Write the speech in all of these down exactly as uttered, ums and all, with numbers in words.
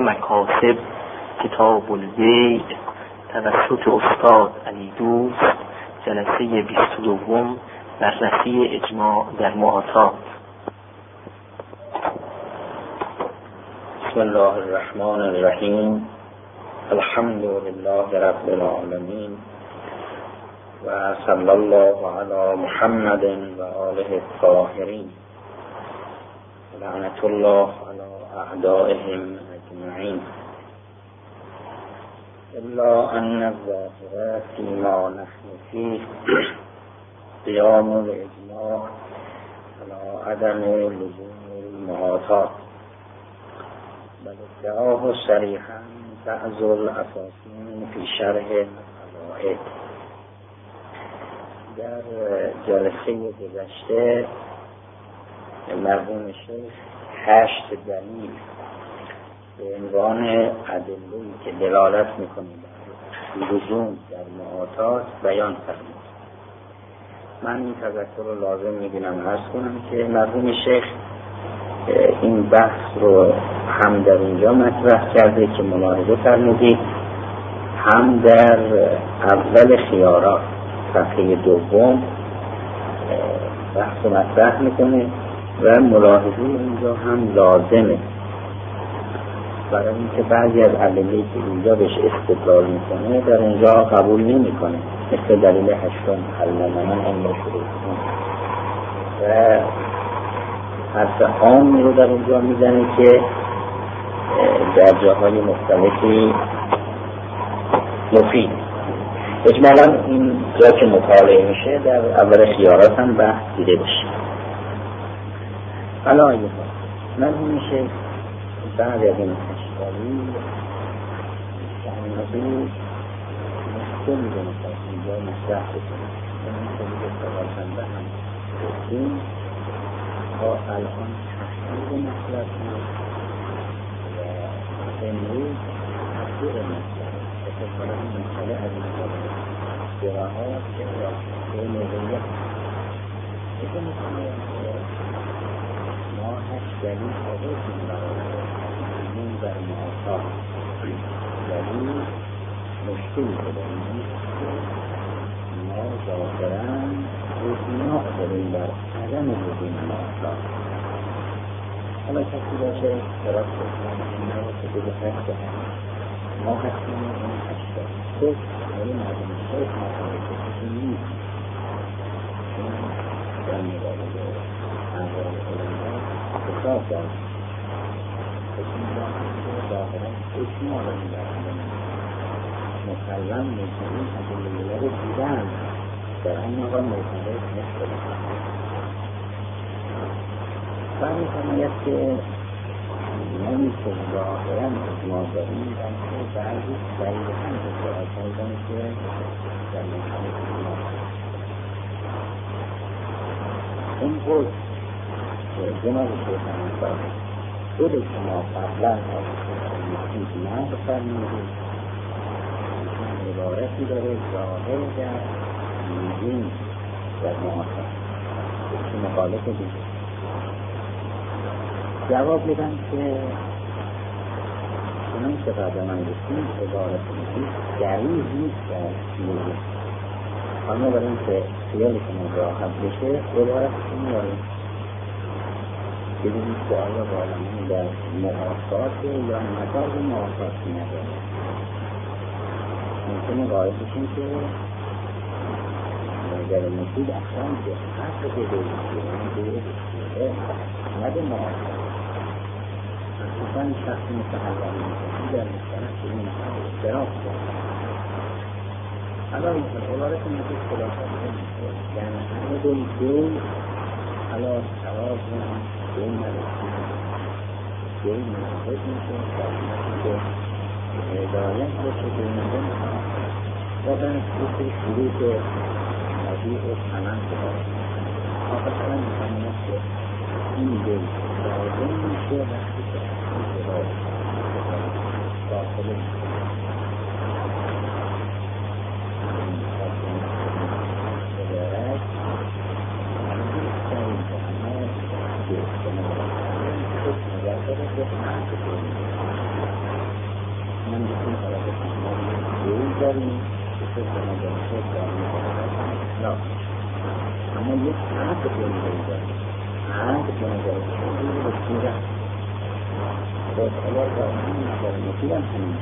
مکاسب کتاب البیع توسط استاد علی دوست، جلسه بیست و دوم، بررسی اجماع در معاطات. بسم الله الرحمن الرحیم. الحمد لله رب العالمین و صلی الله علی محمد و آله الطاهرین. لعنت الله علی اعدائهم اجمعین. الا ان الظاهر فيما نحن فيه قیام الاجماع على عدم لزوم المعاطات، بل ادعاه صریحا بعض الاساسین فی شرح القواعد. در جلسه گذشته مرحوم شیخ هشت دلیل به عنوان ادله‌ای که دلالت می‌کنه بر لزوم در معاطات بیان فرمود. من این تذکر رو لازم می‌دونم عرض کنم که مرحوم شیخ این بحث رو هم در اینجا مطرح کرده که ملاحظه فرمودید، هم در اول خیارات صفحه دوم بحث رو مطرح میکنه و ملاحظه اینجا هم لازمه، برای اینکه بعضی از ادله‌ای که اینجا بهش استدلال میکنه در اونجا قبول نمیکنه، مثل دلیل هشتم علمنا ان شروط و حرف عامی رو در اونجا میزنه که در جاهای مختلفی مفید. اجمالا این جا که مطالعه میشه در اول خیارات هم بحث دیده بشه. حالا آیه ها مرحوم میشه بعد از این اشتالی شهنبی مشکل میدونه که اینجا مشرح بکنه این که میگه سوالشنده هم این تا الان تحصیل مطلب بود و امروز تحصیل مطلب اتفاقا این مسئله از این جانب جراحات که به موقعیت اگه میکنه ما هشت دلیل آوردیم برای این در معاطات. دلیل مشکلی که داریم نیست که ما ظاهرا اجماع داریم بر عدم لزوم معاطات. حالا کسی باشه طرف بکنم این رو که بگه هست ما هستیم این هشت دلیل ولی مردم شیخ مطمئن کسی نیست چون در مبارده انظار علمه اتصاف دارد کسی میدانم ظاهرا اجماع رو میدارم مسلم میکنیم ادله رو دیدن در این موقع معترض نشده. برای حمایت که نمیشه ظاهرا اجماع داریم بلکه بعضی دلیل هم اصلاح کردن که در مقام اجماع این بود که جناب شیخ انصار خود شما قبلا مفید نه بفرمایید عبارتی داره ظاهر در لزوم در معاطات که مخالف دیگه جواب بدن که چنان که قبل من گفتیم عبارت مفید دلیل نیست در لزوم. اما برای اینکه خیالتون راحت بشه عبارت رو میاریم ببینید که آیا بالامون در معاطات یا مدار معاطات نداره. ممکنه قائل بشیم که در مفید اصلا که حق به دویدی نده معاطات اصلا شخصی مثل حلوانی میکنی در مستند که این حق اختراف داره. حالا این عبارت مفید خلاصه میشه یعنی همه دوی دوی حالا شواز دوی نرسید دوی مناسب میشه شاید که هدایت بشه دوی نده و بنش بسید شروع مضیع و سمن کنه آقا سمن میکنه که این دوی لازم میشه وقتی که این شراز داخله میشه داریم که تو به مجالسه داریم اصلاح اما یک حق جمعه داریم حق جمعه داریم به صورت خود اگر داریم در مفید هم همین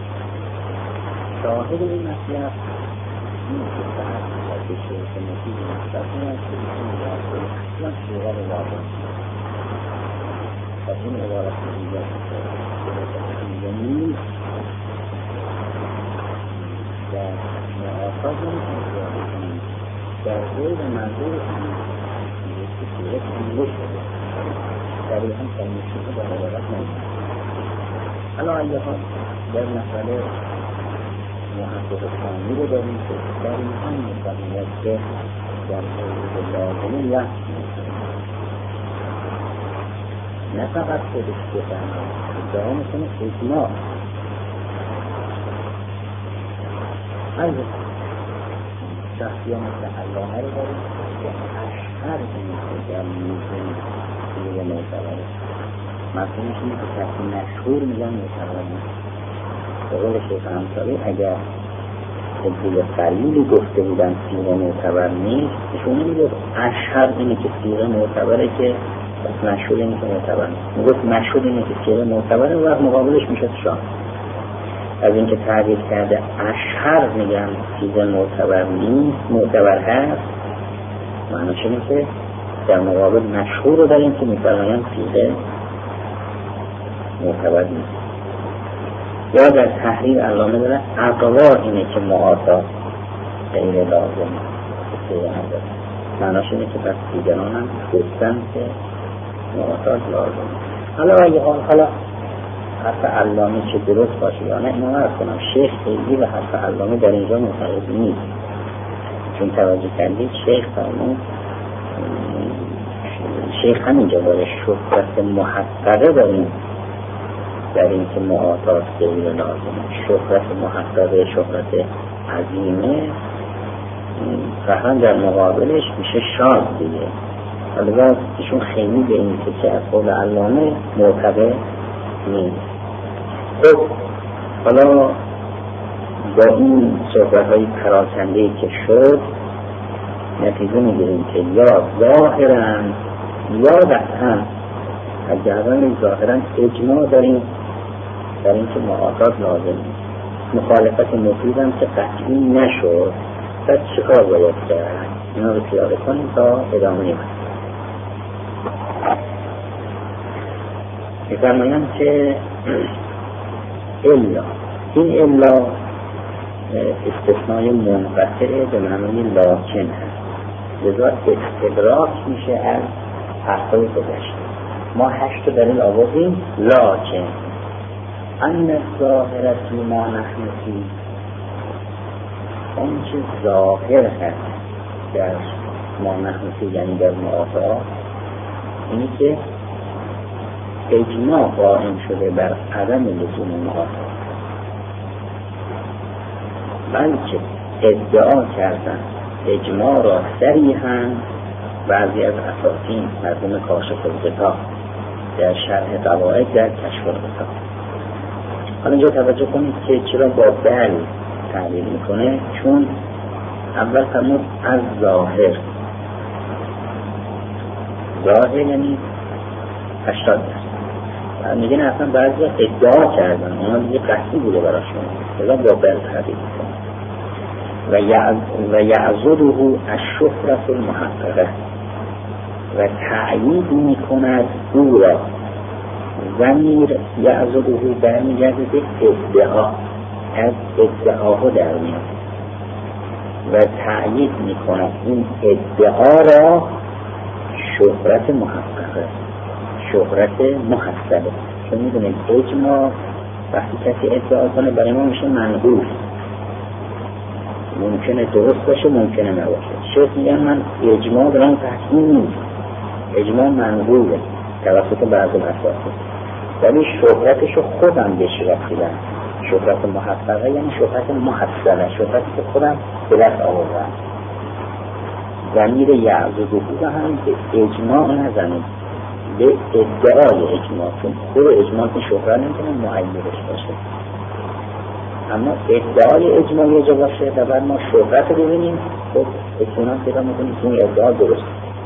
شاهد این مطلب این که سهر در بشه که مفید مطلب هست که این جاهد اصلا صورت واقع و این عبارت دیگر یعنی در معاقب نمیتونی زیاده کنیم در غیر منظور همین که صورت انگو شده دقیقا کلمه شده در عبارت نمید حالا ایه ها در مسئله محقق ثانی رو داریم که در این هم مطمئنیت که در حضور لازمه لحظ نه فقط خودش بفهمه ادعا میکنه اجماع البته شخصی ها مثل علامه رو داریم که اشهر اینه که در میزن دیگه معتبره مفهومش اینه که کسی مشهور میگن معتبر نیست به قول شیخ همساری اگر خیلی قلیلی گفته بودن سیغه معتبر نیست ایشون میگفت اشهر اینه که سیغه معتبره که بس مشهور اینه که معتبر نیست میگفت مشهور اینه که سیغه معتبره و وقت مقابلش میشه شان از اینکه تعریف کرده اشهر میگن سیغه معتبر نیست معتبر هست معنی چه میشه در مقابل مشهور رو داریم که میفرمایم سیغه معتبر نیست یا در تحریر علامه داره اقوا اینه که معاطا غیر لازم سیغه نداره معناش اینه که پس دیگران هم گفتن که معاطات لازم حالا اگه حالا حرف علامه چه درست باشه یا نه اینو عرض کنم شیخ خیلی و حرف علامه در اینجا معترض نیست چون توجه کردید شیخ فرمود شیخ همینجا داره شهرت محققه داریم در این که معاطات غیر لازمه شهرت محققه شهرت عظیمه فهم در مقابلش میشه شاد دیگه حالا باید ایشون خیلی به این که از قول علامه معتبر نیست خب حالا با این صحبت های پراکنده‌ای که شد نتیجه میگیریم که یا ظاهرن یا قطعا اگران ظاهرن اجماع داریم در این که معاطات لازم مخالفت مفید هم که قطعی نشد پس چه کار باید کرد اینا رو پیاده کنیم تا ادامه نیم میفرمایم که الا این الا استثنای منقطع به معنی لاکن هست لذا استدراک میشه از حرفای گذشته ما هشت رو دلیل آوردیم لاکن ان ظاهرتی ما نحن فی اون چه ظاهر هست در ما نحن فی یعنی در معاطات اینی که اجماع قائم شده بر عدم لزوم معاطات بلکه ادعا کردن اجماع را صریحاً بعضی از اساطین مرحوم کاشف الغطا در شرح قواعد در کشف الغطا. حالا اینجا توجه کنید که چرا با بل تعبیر میکنه چون اول فرمود از ظاهر ظاهر یعنی هشتاد درصد میگن اصلا بعضی ادعا کردن اونا دیگه قصدی بوده براشون لذا با بل تعبیر میکنه و یعضده الشهرة المحققه و تعیید میکند او را ضمیر یعضده برمیگرده به ادعا از ادعاها در میاد و تعیید میکند این ادعا را شهرت محققه شهرت محسبه چون میدونید اجماع وقتی کسی ادعا کنه برای ما میشه منقول ممکنه درست باشه ممکنه نباشه شیخ میگن من اجماع برام قطعی نیست اجماع منقوله توسط بعض الاساطین ولی شهرتش رو خودم بهش رسیدم شهرت محققه یعنی شهرت محسنه شهرتی که خودم به دست آوردم ضمیر یعضده بود هم که اجماع نزنید به ادعای اجماع چون خود اجماع که شهرت نمیتونه معیرش باشه اما ادعای اجماع یه جا باشه و بعد ما شهرت رو ببینیم، خب اطمینان پیدا میکنیم که این ادعا درست.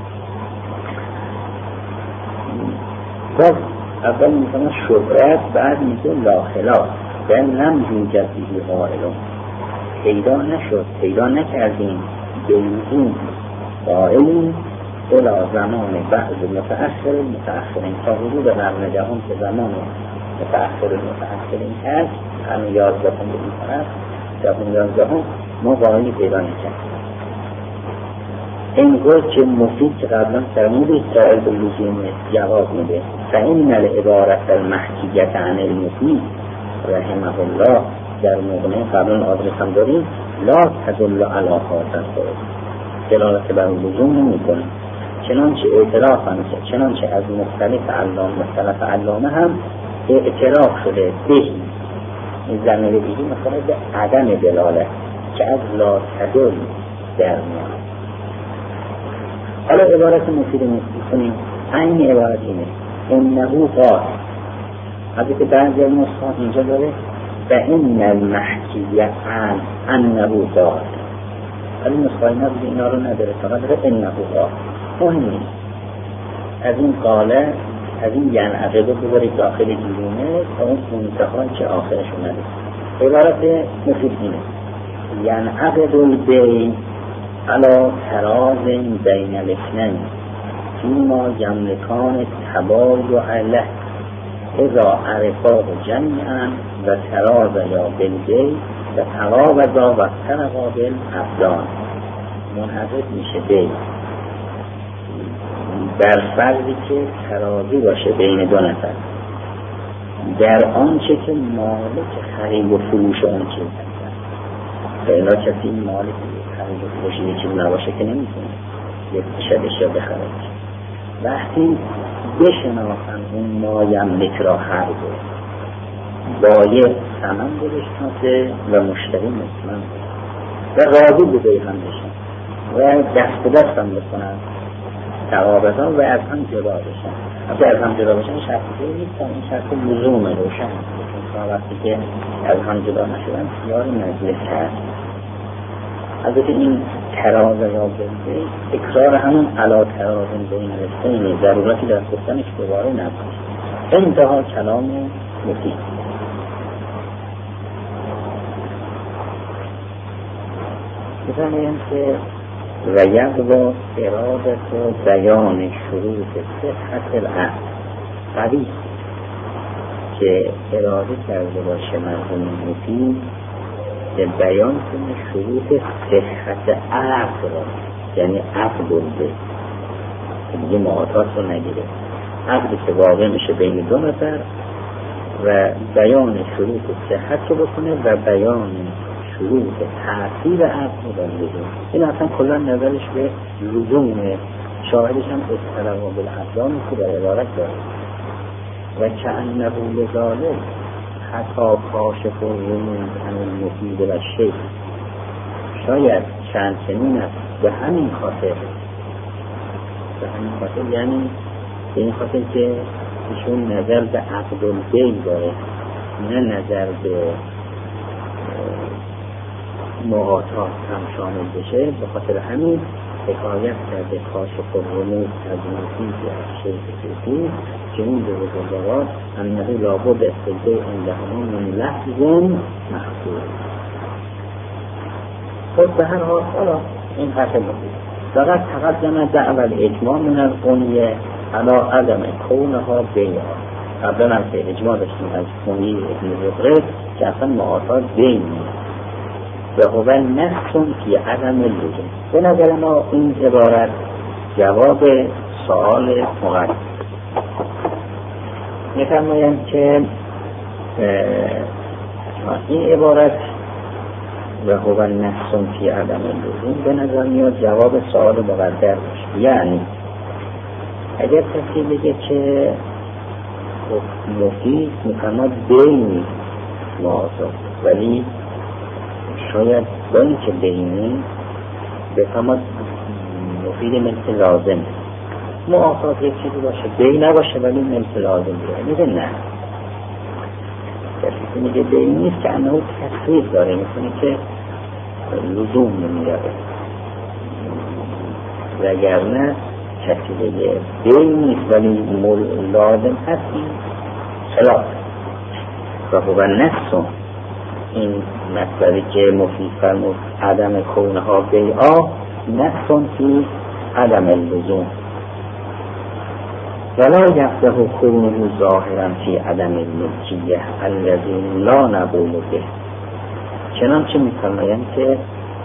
باز اول میکنم شهرت، بعد میگه لا خلاف در لم یوجد به قائلون، پیدا نشد، پیدا نکردیم به این قائلین الا زمان بعض متأخر متأخرین، تا حدود قرن دهم که زمان متأخر متأخرین هست، قرن یازدهم به این طرف دهم یازدهم ما قائلی پیدا نکردیم. این گفت که مفید که قبلا فرمودید سائل به لزوم جواب میده. فإن العبارت المحکیت عن المفید رحمه الله در مغنی قبلا آدرس هم داریم، لا تدل علی خاطر خود دلالت بر لزوم نمی کنه، چنانچه اعتراف هم چنانچه از مختلف علام مختلف علامه هم اعتراف شده بهی، این زمینه بهی مثلا به عدم دلالت که از لا تدل در میاد. حالا عبارت مفید میکنیم، این عبارت اینه انهو قال، حتی که بعضی از نسخات اینجا داره و این المحکیت عن انهو قال، ولی نسخه نبود اینا رو نداره، فقط داره انهو قال. مهم نیست از این قاله از این یعنی عقیده ببرید داخل دیرونه تا اون منتخان که آخرش اومده. عبارت مفید اینه یعنی عقیده البین علا تراز بین الاثنین فیما یملکان تبای و عله اذا عرفاه جمعا و تراز یا بالبی و تراوزا و ترقا بالابدان، منحقق میشه بین در فرضی که ترازی باشه بین دو نفر در آنچه که مالک خرید و فروش اون چیز هستن. فعلا کسی مالک خرید و فروش یه چیز نباشه که نمیتونه یک شبش یا بخرد. وقتی بشناسن اون مایملک را هر دو باید ثمن بشناسه و مشتری مطمئن و راضی بوده هم بشن و دست به دست هم بکنن توابطان و از هم جدا بشن. اگه از هم جدا بشن شرطی که نیستن، این شرط لزوم روشن تا وقتی که از هم جدا نشدن خیار مجلس هست. البته این تراز یا بنده اکرار همون علا تراز بین رسطینی ضرورتی در گفتنش دوباره نبود. انتها کلام مفید. بزنیم که و یقضا ارادت و بیان شروط صحت العقد، قوی که اراده کرده باشه مرحوم مفید که بیان کنه شروط صحت عقد را، یعنی عقد بوده که دیگه معاطات رو نگیره، عقدی که واقع میشه بین دو نفر و بیان شروط صحت رو بکنه و بیان شروط تأثیر عقد رو بنده. این اصلا کلا نظرش به لزومه، شاهدش هم استرقا بالابدان که در عبارت داره و که انه لذالک حتی کاشف و رموز همین مفید و شیخ، شاید چند سنین است به همین خاطر به همین خاطر یعنی به این خاطر که ایشون نظر به عقد البین داره، نه نظر به معاطات هم شامل بشه. به خاطر همین حکایت کرده کاشف و رموز از مفید و شیخ صوفی که این دو بزرگوار انه لابد استجده اندهمان من لحظ محصول. خود به هر حال حالا این حرف مفید فقط تقدم دعوال اجماع من القنیه علا عدم کونها بیها. قبلا هم که اجماع داشتیم از قنیه ابن زبره که اصلا معاطات بین و هو نفسون فی عدم اللزوم. به نظر ما این عبارت جواب سوال مقدم. می‌فرمایند که این عبارت و هو نفسون فی عدم اللزوم به نظر میاد جواب سوال مقدم باشه. یعنی اگر کسی بگه که مفید می‌فرماد بین معاطات، ولی شاید با این که بینی بفهمد مفید مثل لازم معاطات یک چیزی باشه بین نباشه ولی مثل لازم بیاره. میگه نه، کسی که میگه بی نیست که انه تصریف داره، میکنه که لزوم نمیاره. وگرنه کسی بگه بی نیست ولی لازم هست، این خلاف و هو نفس. این مطلبی که مفید فرمود عدم کونها بیعا نفس فی عدم اللزوم ولا یفته کونه ظاهرا فی عدم الملکیه الذی لا نقول به. چنانچه می‌فرمایند که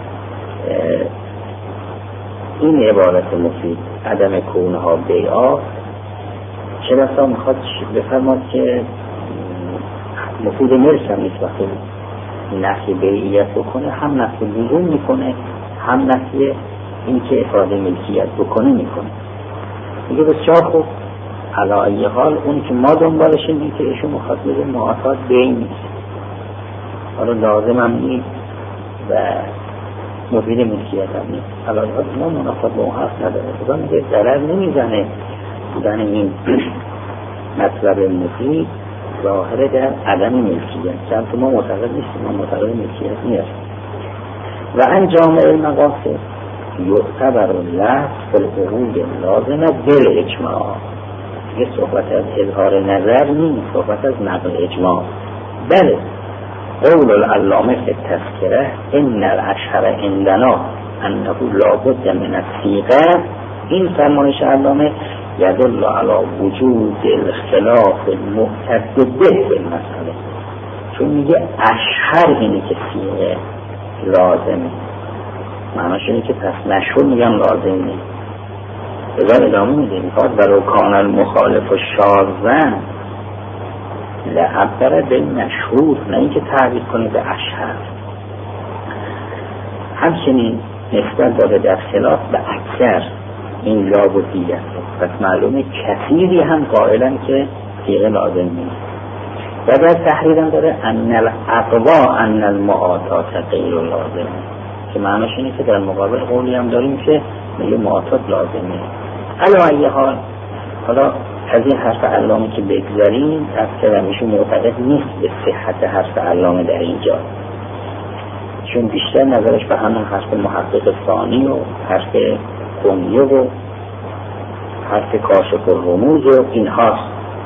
این عبارت مفید عدم کونها بیعا چه بسا میخواد بفرماد که مفید ملک هم نیست، وقتی نفی بیعیت بکنه هم نفی لزوم میکنه هم نفی این که افاده ملکیت بکنه میکنه. میگه بسیار خوب، علا ای حال اونی که ما دنبالشیم این که ایشون مخاطب معاطات بین نیست، حالا لازم هم نیست و مفید ملکیت هم نیست. علا ای حال ما منافات با اون حرف نداره، خدا میگه ضرر نمیزنه بودن این مطلب مفید ظاهره در عدم ملکیت، چند که ما معتقد نیستیم، ما معتقد ملکیت نیست. و انجام المقاصد یعتبر اللفظ بالعقول لازمه دل اجماع. یه صحبت از اظهار نظر نیست، صحبت از نقل اجماع. بله قول العلامه فی التذکره ان الاشهر عندنا انه لابد من الصیغه، این فرمایش علامه یدل علی وجود الخلاف المعتد به بالمسئله، چون میگه اشهر اینه که صیغه لازمه، معناش اینه که پس مشهور میگم لازم نیست. بذار ادامه میده میخواد ولو کان المخالف شاذا لعبر بالمشهور، نه اینکه تعبیر کنه به اشهر. همچنین نسبت داده در خلاف به اکثر این لابدی است، پس معلومه کثیری هم قائلن که صیغه لازم نیست. و در تحریر هم داره ان الاقوا ان المعاطات غیر لازم، که معناش اینه که در مقابل قولی هم داریم که میگه معاطات لازمه. علی ای حال حالا از این حرف علامه که بگذاریم، از که همیشون معتقد نیست به صحت حرف علامه در اینجا، چون بیشتر نظرش به همون حرف محقق ثانی و حرف کنیه و حرف کاشف الرموز و این هاست.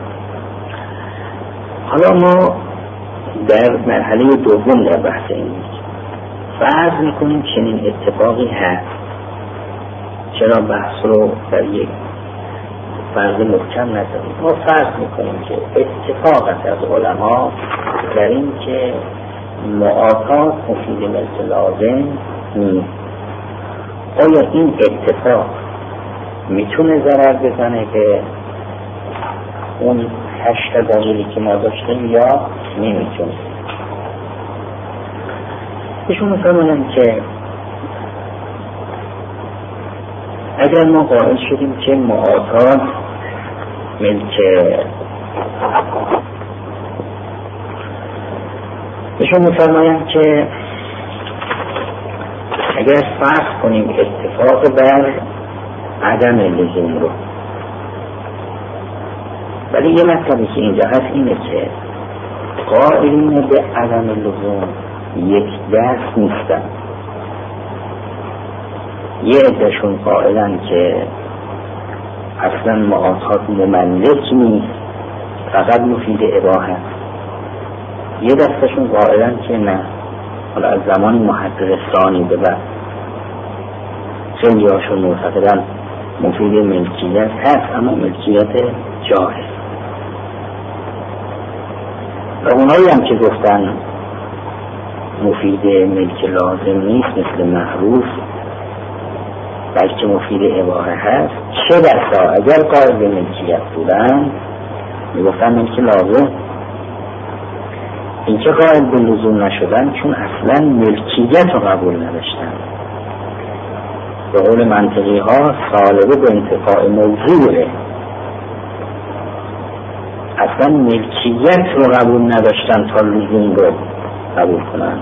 حالا ما در مرحله دوم در بحث این فرض میکنیم چنین اتفاقی هست. چرا بحث رو در یک فرض محکم نداریم؟ ما فرض میکنیم که اتفاق از علما در این که معاطات مفید مثل لازم نیست. آیا این اتفاق میتونه ضرر بزنه به اون هشت دلیلی که ما داشتیم یا نمیتونه؟ ایشون میفرمایند که اگر ما قائل شدیم که معاطات ملک، ایشون میفرمایند که اگر فرض کنیم اتفاق بر عدم لزوم رو، ولی یه مطلبی که اینجا هست اینه که قائلین به عدم لزوم یک دست نیستن. یه عده‌شون قائلن که اصلا معاطات مملک نیست، فقط مفید اباحه. یه دستشون قائلن که نه، حالا از زمان محقق ثانی به بعد خیلی هاشون معتقدن مفید ملکیت هست، اما ملکیت جاهل. و اونایی هم که گفتن مفید ملک لازم نیست مثل محروف بلکه مفید اباحه هست، چه بسا اگر قائل به ملکیت بودن میگفتن ملک لازم. این که قائل به لزوم نشدن چون اصلا ملکیت رو قبول نداشتن. به قول منطقی ها سالبه به انتفاع موضوعه، اصلا ملکیت رو قبول نداشتن تا لزوم رو قبول کنن.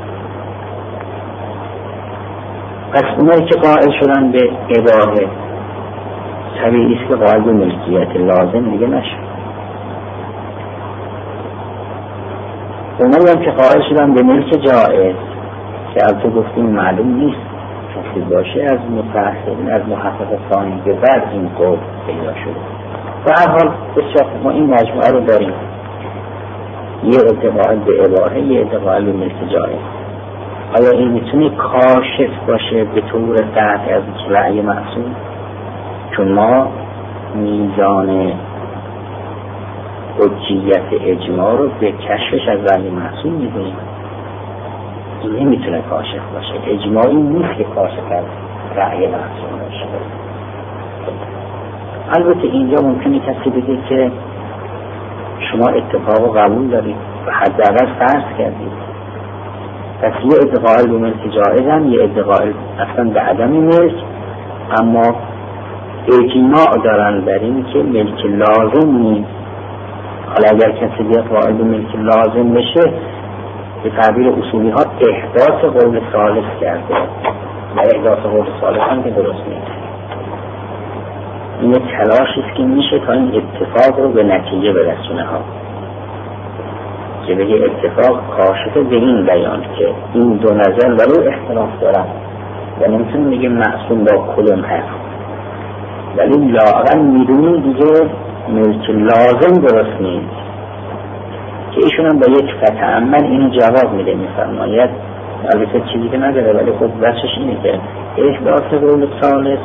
پس اونایی که قائل شدن به اباحه طبیعی است که قائل به ملکیت لازم دیگه نشد. اونایی هم که قائل شدن به ملک جائز که البته گفتیم معلوم نیست کسی باشه از متأخرین از محقق ثانی به بعد این قول پیدا شده. و هر حال بسیار ما این مجموعه رو داریم، یه ادعا به اباحه، یه ادعا به ملک جائز. آیا این میتونه کاشف باشه به طور قطع از رأی معصوم؟ چون ما میزان حجیت اجماع رو به کشفش از رأی معصوم میدونیم. این نمیتونه کاشف باشه. اجماعی نیست که کاشف از رأی معصوم باشه. البته اینجا ممکنه کسی بگه که شما اتفاق قبول دارید و حداقل فرض کردید، پس یه ادعای به ملک جائز هم یه ادعای اصلا به عدم ملک، اما اجماع دارن در این که ملک لازم نیست. حالا اگر کسی بیاد قائل به ملک لازم بشه، به تعبیر اصولی ها احداث قول ثالث کرده و احداث قول ثالث هم که درست نیست. این تلاشی است که میشه تا این اتفاق رو به نتیجه برسونه ها، که بگه اتفاق کاشفه به این بیان که این دو نظر ولو اختلاف دارن و نمیتونیم بگه معصوم با کدوم هست، ولی لااقل میدونیم دیگه ملک لازم درست نیست، که ایشون هم با یک فتعمل اینو جواب میده، میفرماید البته چیزی که نداره ولی خب بچش اینه که احداث قول ثالث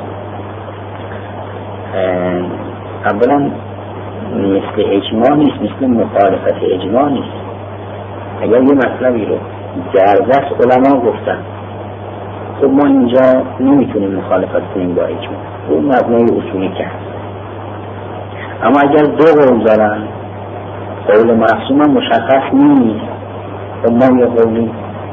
اولا مثل اجماع نیست، مثل مخالفت اجماع نیست. اگر یه مطلبی رو در دست علما گفتن، خب ما اینجا نمیتونیم مخالفت کنیم با اجماع، اون مبنای اصولی که هست. اما اگر دو قول دارن، قول معصوم هم مشخص نیست، خب ما یه قولی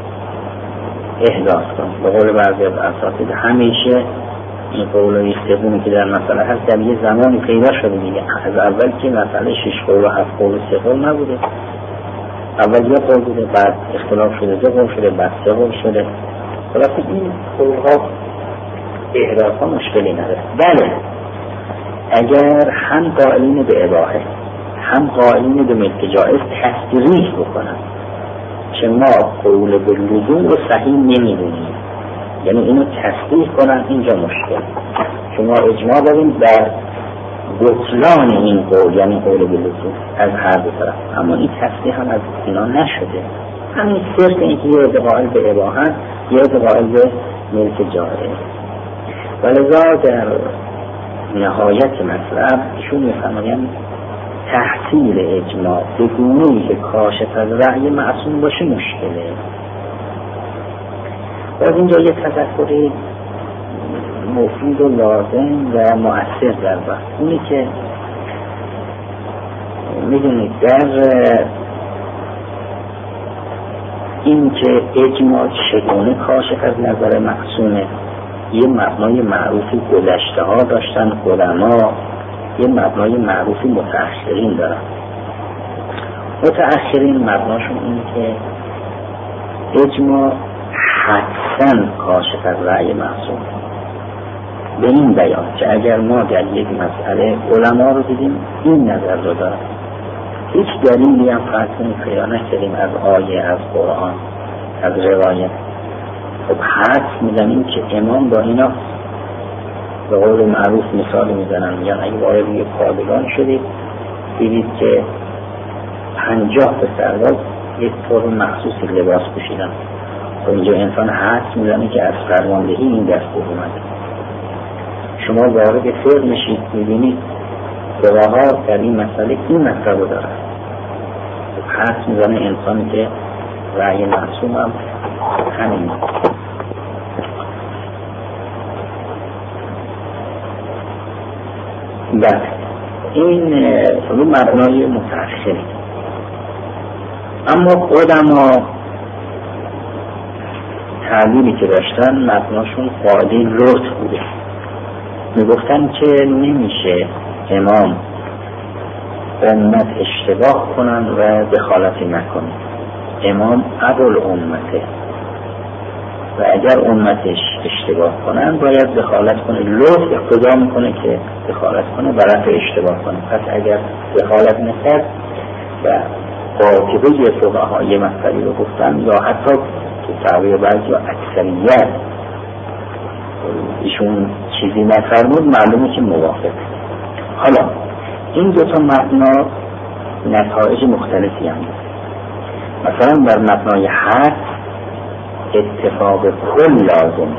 احداث کنیم. به قول بعضی از اساتید همیشه این قول سومی که در مسئله هست در یه زمانی پیدا شده دیگه. از اول که مسئله شش قول و هفت قول و سه قول نبوده، اول یه قول بوده، بعد اختلاف شده دو قول شده، بعد سه قول شده. خلاصه این قولها احداث ها مشکلی نداره. بله اگر هم قائلین به اباحه هم قائلین به ملک جائز تصریح بکنن که ما قول به لزوم رو صحیح نمیدونیم، یعنی اینو تصریح کنن، اینجا مشکل. شما اجماع داریم در بطلان این قول، یعنی قول به لزوم از هر دو طرف، اما این تصریح هم از اینا نشده. همین صرف اینکه یه ادعای به اباحه یه ادعای به ملک جائز. ولذا در نهایت مطلب ایشون میفرمایند تحصیل اجماع به گونه‌ای که کاشف از رأی معصوم باشه مشکله. باز اینجا یه تذکری مفید و لازم و مؤثر در بحث، اونی که میدونید در این که اجماع چگونه کاشف از نظر معصومه، یه مبنای معروفی گذشته ها داشتن علما، یه مبنای معروفی متأخرین دارن. متأخرین مبناشون اینه که اجماع حتما کاشف از رأی معصوم، به این بیان که اگر ما در یک مسئله علما رو دیدیم این نظر رو دارن، هیچ دلیلی هم فرض کنیم پیدا نکردیم از آیه، از قرآن، از روایت، خب حدس میزنیم که امام با اینا به قول معروف مثال میزنن، میگن اگه وارد یک پادگان شدید دیدید که پنجاه به سرباز یک طور مخصوصی لباس پوشیدن، خب اینجا انسان حدس میزنه که از فرماندهی این دستور اومده. شما وارد فعل میشید میبینید گواها در این مسئله این مطلب رو دارن، خب حدس میزنه انسانی که رأی معصوم هم همین. بله این رو مبنای متأخری. اما قدما تعلیمی که داشتن مبناشون قاعده لطف بوده، میگفتن که نمیشه امام امت اشتباه کنن و دخالتی نکنن. امام ابوال امته و اگر امتش اشتباه کنن باید دخالت کنه. لطف اقتضا میکنه که دخالت کنه برای اشتباه کنه. پس اگر دخالت نکرد و قاطبه فقهای مسئله رو گفتن یا حتی که تعبیر بعضی یا اکثریت ایشون چیزی نفرمود معلومه که موافق. حالا این دو تا مبنا نتایج مختلفی هم مثلا در مبنای حد اتفاق کل لازم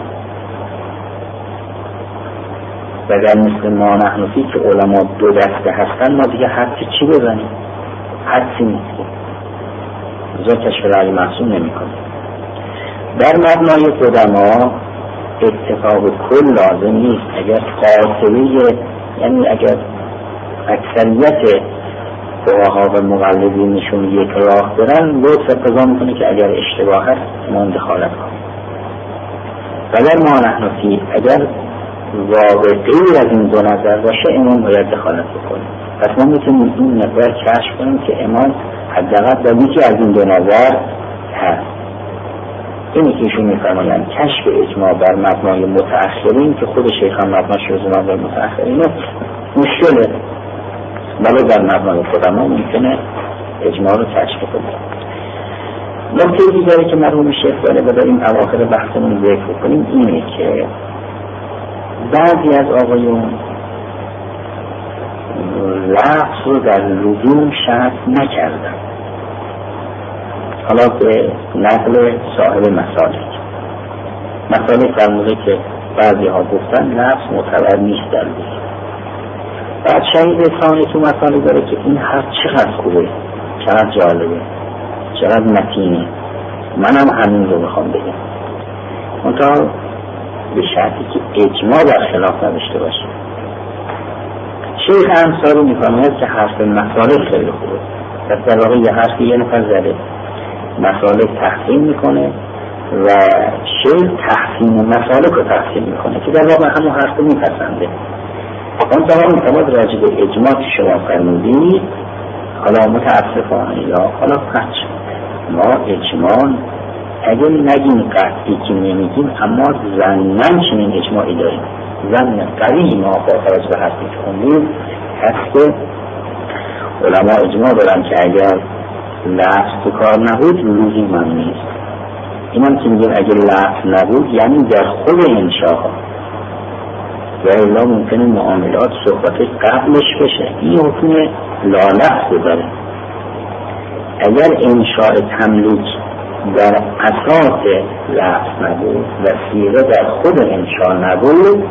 و در مثل ما نحنفی که علما دو دسته هستن ما دیگه حد چی بزنیم؟ حدی نیست ازا کشف رأی محسوم نمی کنیم. در مبنای قدما اتفاق کل لازم نیست. اگر قاطبه یعنی اگر اکثریت فقها و مقلدینشون یک راه برن لطف اقتضا میکنه که اگر اشتباه هست امام دخالت کنه. و در ما نحنفی اگر واقعی از این دو نظر باشه امام باید دخالت بکنه. پس ما میتونیم این نظر کشف کنیم که امام حداقل در یکی از این دو نظر هست. اینی که ایشون میفرمایند کشف اجماع بر مبنای متأخرین که خود شیخ هم مبناش رو مبنای متأخرینه مشکله، ولی در مبنای قدما ممکنه اجماع رو کشف کنیم. نکته دیگری که مرحوم شیخ داره و داریم اواخر بحثمون ذکر کنیم اینه که بعضی از آقایون لفظ رو در لزوم شرط نکردن. حالا به نقل صاحب مسالک مسالک فرموده که بعضی ها گفتن لفظ معتبر نیست در لزوم. بعد شهید ثانی تو مسالک داره که این حرف چقدر خوبه، چقدر جالبه، چقدر متینه، منم همین رو میخوام بگم منتها به شرطی که اجماع در خلاف نداشته باشه. شیخ انصاری رو میفرماید که حرف مسالک خیلی خوبه، پس در واقع یه حرفی یه نفر زده مسالک تحسین میکنه و شیخ تحسین مسالک رو تحسین میکنه که در واقع همون حرف رو میپسنده. اون طبعا میتواند راجع به اجماع که شما فرمودید حالا متاسفانه یا حالا پچ ما اجماع اگر نگیم قطعی که نمیگیم اما ظنن چنین اجماعی داریم. ظن قوی ما با توجه به حرفی که خوندیم هست که علما اجماع دارن که اگر لفظ تو کار نبود لزوم هم نیست. این هم که میگیم اگر لفظ نبود یعنی در خود انشاء و الا ممکنه معاملات صحبت قبلش بشه. این حکم لا لفظ داره. اگر انشاء تملیک در اساس لفظ نبود و صیغه در خود انشاء نبود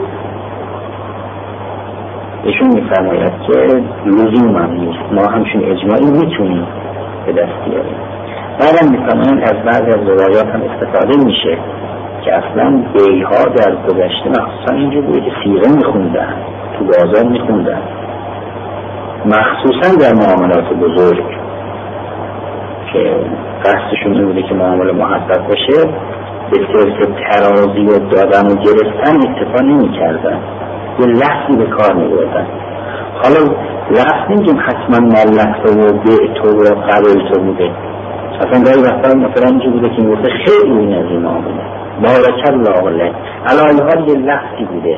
ایشون میفرماید که لزوم هم نیست. ما همچون اجماعی میتونیم به دست بیاریم. بعدم میفرماید از بعضی از روایات هم استفاده میشه که اصلا بیها در گذشته مخصوصا اینجا بوده که صیغه میخوندن، تو بازار میخوندن، مخصوصا در معاملات بزرگ که قصدشون این بوده که معامله محقق باشه به صرف ترازی و دادن و گرفتن اکتفا نمی کردن، یه لفظی به کار می بردن. حالا لفظ نمیگیم حتما ملکت و بیعت و قبلت بوده. اصلا گاهی وقتا مثلا اینجا بوده که میگفته خیلی این از این معامله بارک الله علیه علایه ها یه لفظی بوده.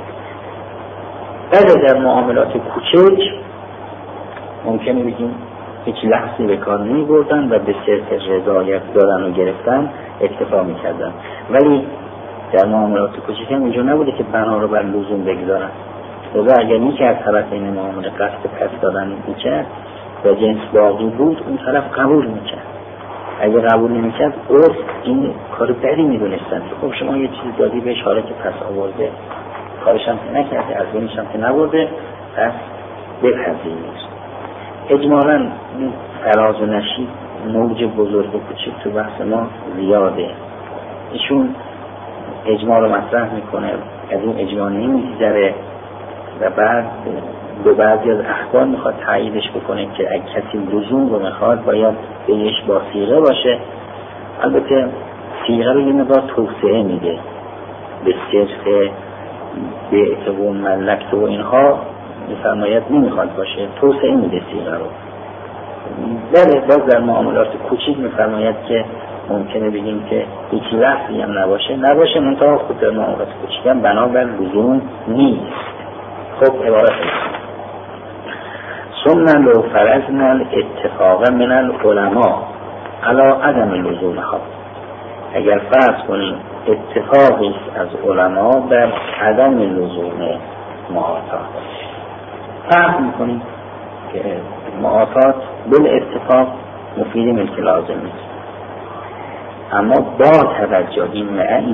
بعد در معاملات کوچک ممکنه بگیم هیچ لحظی به کار نمی بردن و به صرف رضایت دادن و گرفتن اکتفا می کردن. ولی در معاملات کوچک هم اینجا نبوده که بنا رو بر لزوم بگذارن. لذا اگر یکی از طرف این معامله قصد پس دادن میکرد و جنس باقی بود اون طرف قبول میکرد. اگر قبول نمیکرد عرف این کار بدی میدونستن که خب شما یه چیز دادی بهش حالا که پس آورده کارش هم که نکرده از بینش هم که نبرده پس بپذیرید. اجمالاً فراز و نشید موج بزرگ و کوچک تو بحث ما زیاده. ایشون اجماع رو مطرح میکنه، از این اجماع نمیگذره و بعد به بعضی از اخبار میخواد تاییدش بکنه که اگه کسی لزوم رو میخواد باید بهش با صیغه باشه. البته صیغه رو یه مقدار توسعه میده به صرف بیعت و ملکت و اینها میفرماید نمیخواد باشه، توسعه میده صیغه رو. بله باز در معاملات کوچیک میفرماید که ممکنه بگیم که هیچ لفظی هم نباشه نباشه منتها خود در معاملات کوچیک هم بنابر لزوم نیست. خب عبارت ثم لو فرضنا الاتفاق من العلماء علی عدم لزومها، اگر فرض کنیم اتفاقی از علما در عدم لزوم معاطات، فرض میکنیم که معاطات بالاتفاق مفید ملک لازم نیست، اما با توجه این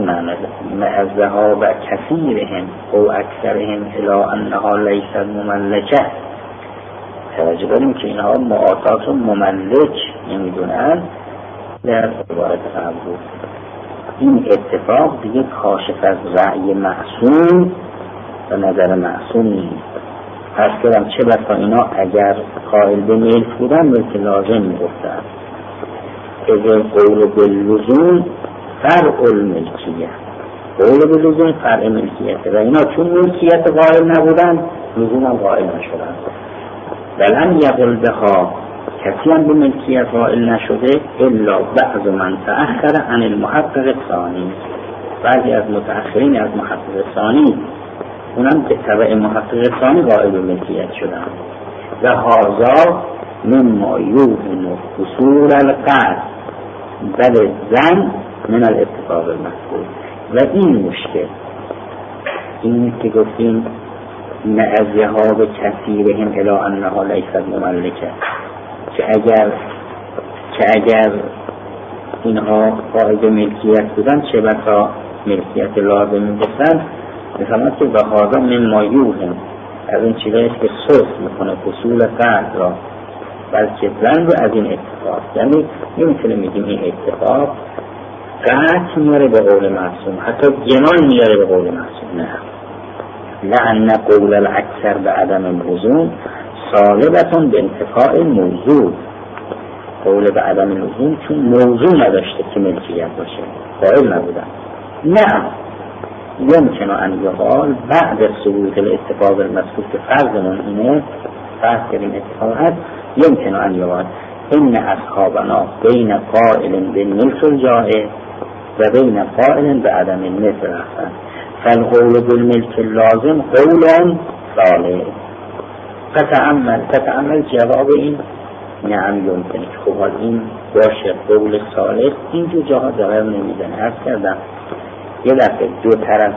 مع ذهاب کثیرهم او اکثرهم الی انها لیست مملکه، توجه داریم که اینها معاطات رو مملک نمیدونن در عبارت قبول. این اتفاق دیگه کاشف از رأی معصوم و نظر معصوم نیست. پس کردم چه بسا اینا اگر قائل به ملک بودن ملک لازم میگفتن، اذا قول باللزوم فرع الملکیه، قول باللزوم فرع ملکیت و اینا چون ملکیت قائل نبودن لزوم هم قائل نشدن. ولن یقل بها، کسی هم به ملکیت قائل نشده الا بعض من تأخر عن المحقق ثانی، بعضی از متأخرین از محقق ثانی اونم به تبع محقق ثانی قائل به ملکیت شدن. و هذا مما یوهم حصول القصد بل زن من الاتفاق المذکور. و این مشکل این که گفتیم معزیه ها به کثیرهم الی انها لیست مملکه، که اگر که اگر اینها قائل ملکیت بودن چه بسا ملکیت لازم می‌گفتن، مثلا که به هذا مما یوهم از این چیزایی که سوس میکنه حصول قصد را بلکه زن رو از این اتفاق، یعنی نمیتونه میگیم این اتفاق قطع میاره به قول معصوم، حتی گمان میاره به قول معصوم، نه لأن قول الاکثر به عدم اللزوم صالبتون به انتفاع موضوع، قول به عدم اللزوم چون موضوع نداشته که ملکیت باشه قائل نبودن. نه یمکنه ان یقال بعد ثبوت الاتفاق المذکور که فرضمون اینه، فرض کردیم اتفاق هست، یمکنه ان یقال ان اصحابنا بین قائل بالملک الجائز و بین قائل به عدم الملک رفتن، فالقول بالملک اللازم قول صالح. فتعمل فتعمل جواب این نعم یمکنه، خب حال این باشه قول صالح، این دو جاها ضرر نمیزنه. عرض کردم یه دفعه دو طرف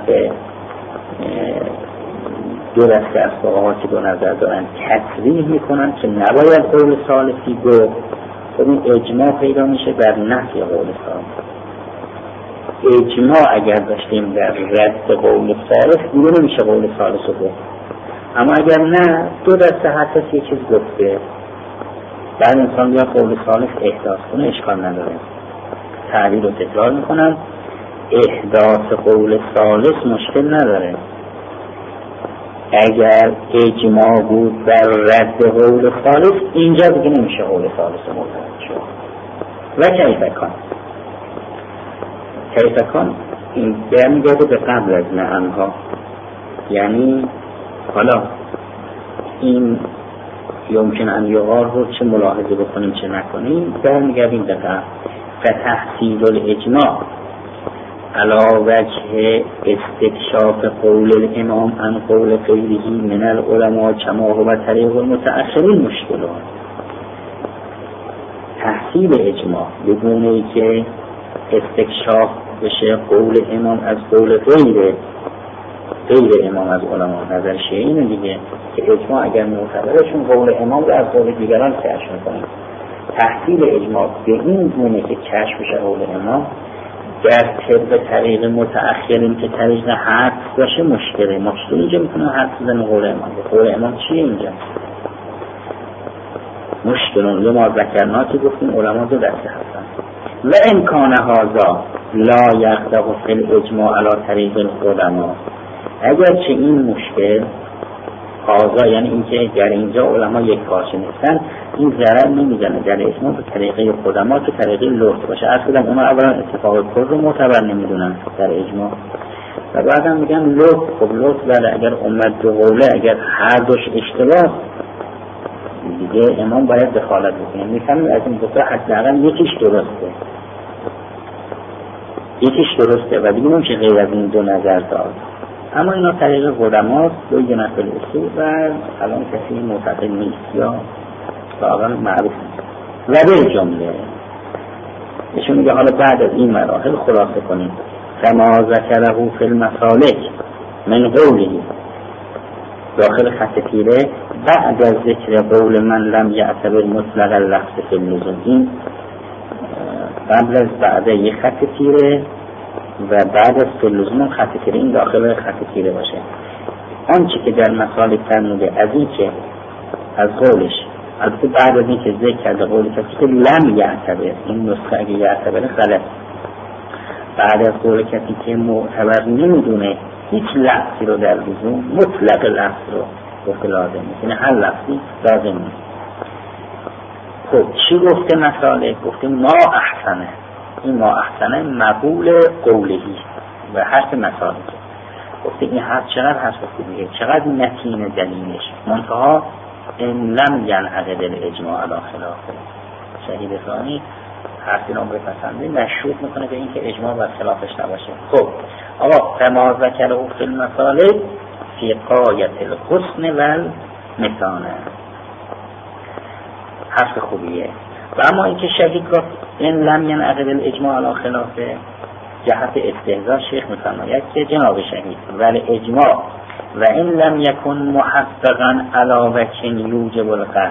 دو دسته از فقها که دو نظر دارن تصریح میکنن که نباید قول صالحی گفت، خب این اجماع پیدا میشه در نفی قول صالح. اجماع اگر داشتیم در رد قول صالح دیگه نمیشه قول صالح رو گفت، اما اگر نه دو دسته هر کسی یه چیز گفته بعد انسان بیا قول صالح احداث کنه اشکال نداره، تعبیر رو تکرار میکنن، احداث قول ثالث مشکل نداره. اگر اجماع بود بر رد قول ثالث اینجا دیگه نمیشه قول ثالث معتبر شد. و کیفکان کیفکان این برمیگرده به قبل از نعنها، یعنی حالا این یمکن ان یقال رو چه ملاحظه بکنیم چه نکنیم، برمیگردیم به قبل. فتحصیل الاجماع علا وجه استکشاف قول الامام عن قول غیره من العلماء کما هو طریق المتأخرین مشکلات. تحصیل اجماع بدون ای که استکشاف بشه قول امام از قول غیر غیر امام از علما، نظر شیعه اینه دیگه که اجماع اگر معتبرشون قول امام رو از قول دیگران کشف میکنن. تحصیل اجماع به این گونه که کشف بشه قول امام در طبق طریق متأخرین که طریق حدس باشه مشکله. ما چطور اینجا میکنم حدس بزنیم قول امام؟ قول امام چیه اینجا؟ مشکلون یه ما ذکرنا که گفتیم علما دو دسته هستن. و امکان هازا لا یقدق فی الاجماع علی طریق العلماء، اگرچه این مشکل هازا یعنی اینکه در اینجا علما یک پارچه نیستن، این ضرر نمیزنه در اجماع به طریقه قدما که طریقه لطف باشه. اصلا کدام اونا اولا اتفاق کل رو معتبر نمیدونن در اجماع و بعدم میگن لطف. خب لطف بله اگر امت دو قوله اگر هر دوش اشتباه دیگه امام باید دخالت بکنه. میفهمیم از این دوتا حداقل یکیش درسته یکیش درسته و دیگه نمیشه غیر از این دو نظر داد. اما اینا طریق قدماست دوی نفل اصول و الان کسی معتقد نیست یا واقعا معروف نیست. و به جمله ایشون میگه حالا بعد از این مراحل خلاصه کنیم کما ذکره فی المسالک من قولی داخل خط تیره بعد از ذکر قول من لم یعتبر مطلق اللفظ فی اللزوم، این قبل از بعد یک خط تیره و بعد از فی اللزوم خط تیره، این داخل خط تیره باشه. آنچه که در مسالک فرموده از این که از قولش البته بعد از این که ذکر کرده قولی کسی که لم یعتبر، این نسخه اگه یعتبر غلط، بعد از قول کسی که معتبر نمیدونه هیچ لفظی رو در لزوم مطلق لفظ رو گفته لازم نیست، یعنی هر لفظی لازم نیست. خب چی گفته مساله؟ گفته ما احسنه، این ما احسنه مقبول قولهی و حرف مساله گفته این حرف چقدر حرف خوبیه، چقدر نتین دلیلش، منتها این لم ینعقد الاجماع علی خلافه. شهید ثانی حرفی رو بپسنده مشروط میکنه به این که اجماع بر خلافش نباشه. خب آقا کما ذکره فی المسالک فی غایة الحسن و المتانه، حرف خوبیه. و اما اینکه شهید گفت این لم ینعقد الاجماع علی خلافه، جهت استهزاء شیخ میفرماید که جناب شهید ولی اجماع و این لم یکن محققا علی وجه یوجب القطع،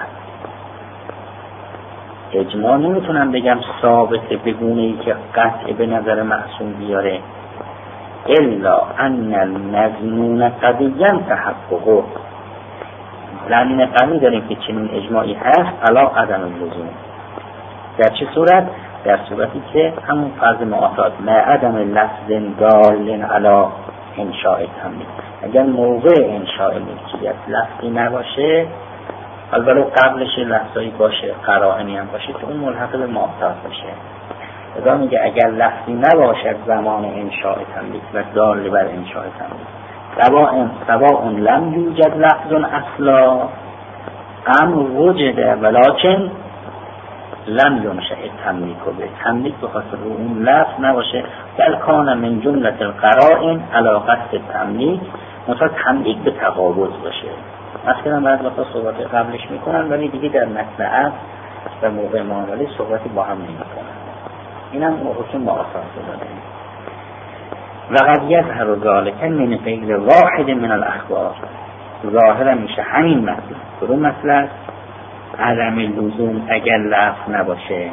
اجماع نمیتونم بگم ثابته بگونه ای که قطع به نظر معصوم بیاره، الا ان المظنون قویا تحققه، ظن قوی داریم که چنین اجماعی هست علی عدم اللزوم. در چه صورت؟ در صورتی که همون فرض معتاد ما عدم لفظ دال علی انشاء تملیک، اگر موقع انشاء ملکیت لفظی نباشه، البته قبلش لفظایی باشه قرائنی هم باشه که اون ملحق به معتاد باشه. اذا میگه اگر لفظی نباشد زمان انشاء تملیک و دال بر انشاء تملیک، سواء سواء لم یوجد لفظ اصلا ام وجد ولکن لم ینشأ تملیک به تملیک به خاطر اون لفظ نباشه، بل کان من جمله القرائن علی قصد تملیک، مثلا تملیک به تقابض باشه. مثلا بعد وقتا صحبت قبلش میکنن ولی دیگه در متن عقد و موقع معامله صحبتی با هم نمیکنن. اینم حکم معاصر داده. و قد یظهر ذلک من غیر واحد من الاخبار، ظاهر میشه همین مطلب. کدوم مطلب؟ عدم لزوم اگر لفظ نباشه،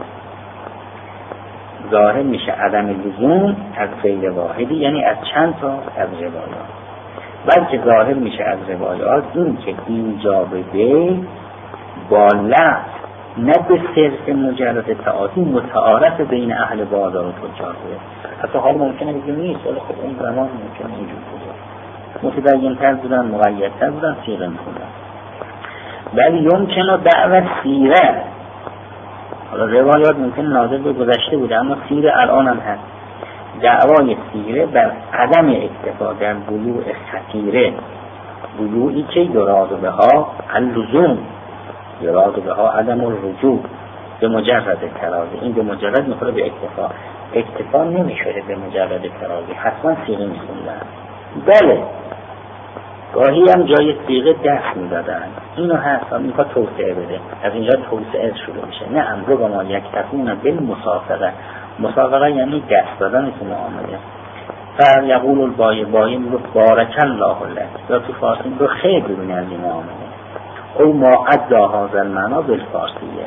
ظاهر میشه عدم لزوم از غیر واحدی، یعنی از چند تا از روایات، بلکه ظاهر میشه از روایات این که ایجاب به با لفظ نه به صرف مجرد تعاطی متعارف بین اهل بازار و تجار بوده. حتی حال ممکنه بگیم نیست، ولی خب اون زمان ممکنه اینجور بوده، متبین تر بودن، مقید تر بودن، سیره میخوندن. ولی یمکنه دعوت سیره، حالا روایات ممکن ناظر به گذشته بوده اما سیره الان هم هست، دعوای سیره بر عدم اکتفا در بلوغ خطیره، بلوغی که یراد بها اللزوم، یراد بها عدم الرجوع به مجرد ترازی، این به مجرد میخوره به اکتفا، اکتفا نمیشوره به مجرد ترازی، حتما سیغه میخوندن. بله گاهی هم جای سیغه دست میدادن، اینو هست هم میخواد توسعه بده، از اینجا توسعه شروع میشه. نه امرو با ما یک تفونه بالمسافقه، مسافقه یعنی دست دادن تو معامله. فر یقول البای بای میگو بارک الله لک، یا تو فارسی میگو خیر ببینی از این معامله، او ما ادعا هذا المعنا بالفارسیه.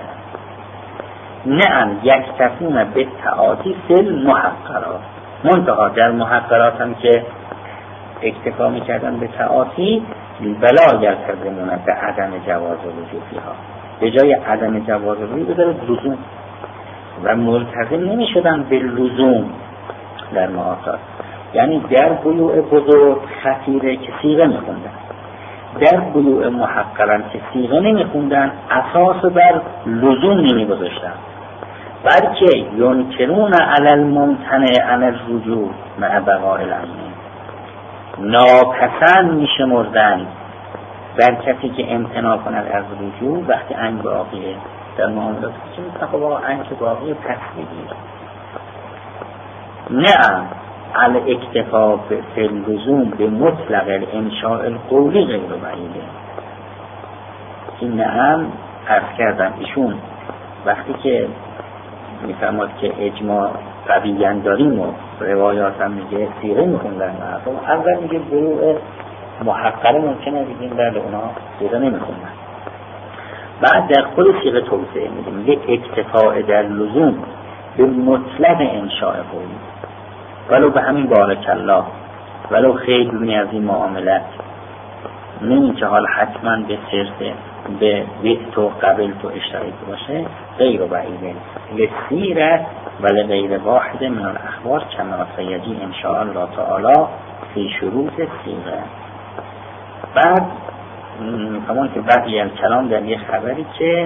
نه یک تفونه به تعاطی فل محقرات، منتها در محقرات هم که اکتفا میکردن به تعاطی بلا یلتزمون به عدم جواز وجودی ها، به جای عدم جواز وجودی بذاره لزوم، و ملتزم نمیشدن به لزوم در معاصر. یعنی در بیوع بزرگ خطیره که سیغه میخوندن، در بیوع محقرن که سیغه نمیخوندن، اساس بر لزوم نمیگذاشتن، بلکه ینکرون علی الممتنع عن الرجوع مع بقاء الامن، ناپسند میشمردن بر کسی که امتناع کند از رجوع وقتی انگ باقیه. در معاملات که میتونه خب آقا انگ باقیه پس بگیر. نه الاکتفا فی اللزوم به مطلق الانشاء القولی غیر بعیده. این هم عرض کردم ایشون وقتی که میفرماد که اجماع قویاً داریم و روایات هم میگه سیغه میخوندن مردم، اول میگه بروع محقره ممکنه بگیم بعد اونا سیغه نمیخوندن. بعد در خود سیغه توسعه میگه میگه اکتفاء در لزوم به مطلق انشاء قولی، ولو به همین بارک الله، ولو خیلی از این معاملت، نه اینکه حال حتما به صرف به وقت و قبل تو اشتراک باشه، غیر بعیده لسیرت ولی غیر واحد من الاخبار کما سیجی ان شاء الله تعالی فی شروط سیغه. بعد همون که بقیه الکلام در یک خبری که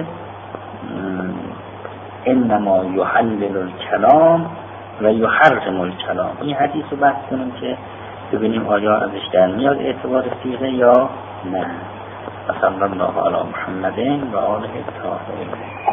انما یحلل الکلام و یحرم الکلام، این حدیث رو بحث کنیم که ببینیم آیا ازش در میاد اعتبار سیغه یا نه. صلی الله علی محمد و آله الطاهرین.